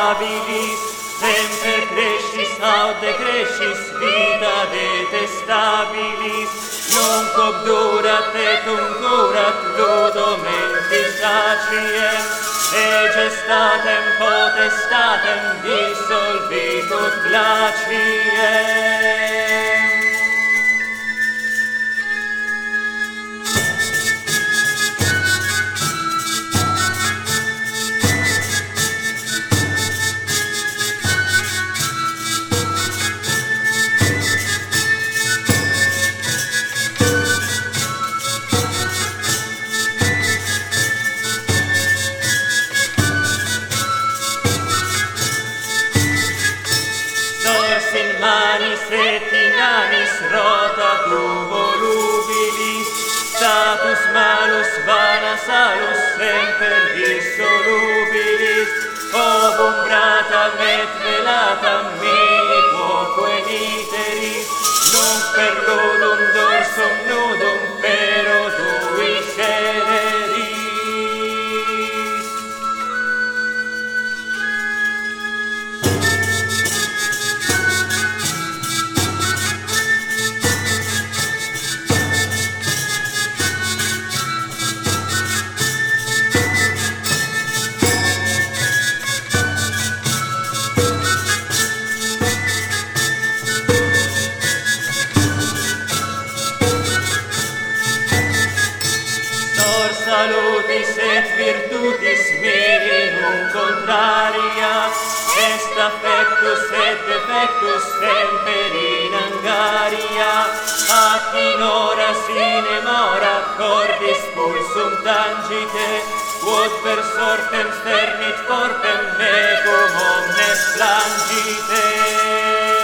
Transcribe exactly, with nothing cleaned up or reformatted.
stabilis, semper crescis aude crescis vita detestabilis, nunc obdurat et uncurat ludum mentis aciem, egestatem potestatem dissolvitur glaciem. In manis et in anis rota tu volubilis, status malus vana salus semper dissolubilis, ovum bratam et velatam mihi quoque niteris, nunc per ludum dorsum nudum pero tui cederis. Salutis et virtutis mihi nunc contraria, est affectus et defectus semper in angaria, ac in hora sine mora cordis pulsum tangite, quod per sortem sternit fortem mecum omnes plangite.